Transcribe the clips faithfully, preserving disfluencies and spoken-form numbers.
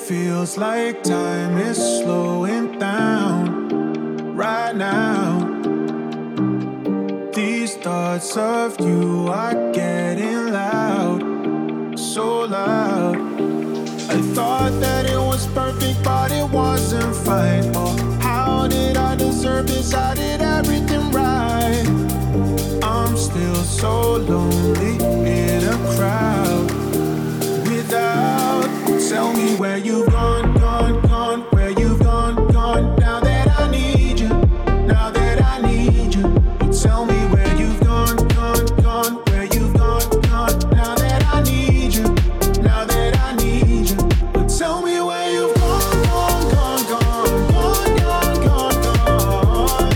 feels like time is slowing down right now. These thoughts of you are getting loud, so loud. I thought that it was perfect, but it wasn't fine. Oh, how did I deserve this? I did everything right. I'm still so lonely in a crowd without. Tell me where you've gone, gone, gone, where you've gone, gone. Now that I need you, now that I need you. Tell me where you've gone, gone, gone, where you've gone, gone. Now that I need you, now that I need you. Tell me where you've gone, gone, gone, gone, gone, gone, gone.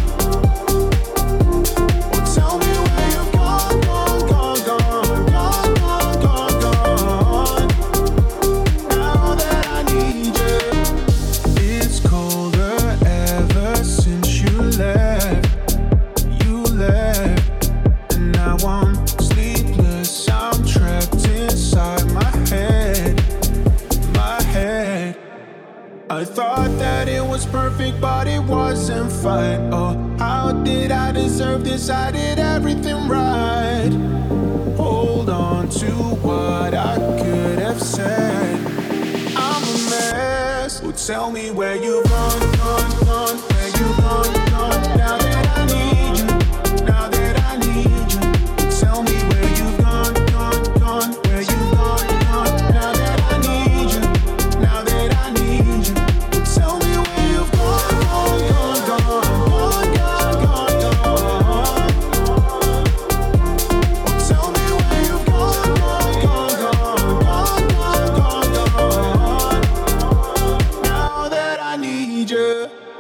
Tell me where you've gone, gone, gone, gone, gone, gone, gone. Now that I need you. It's colder ever since you left, you left. And now I'm sleepless, I'm trapped inside my head, my head. I thought that it was perfect, but it wasn't fine. Oh, how did I deserve this? I did everything right. Hold on to what I could have said. I'm a mess. Oh, tell me where you've gone, gone, gone, where you've gone, gone. Now that I need you, now that I need you. Tell me where you've gone, gone, gone, where you've gone, gone. Now that I need you, now that I need you. Tell me where you've gone, gone, gone, gone, gone, gone, gone. Tell me where you've gone, gone, gone, gone, gone, gone, gone. Now that I need you.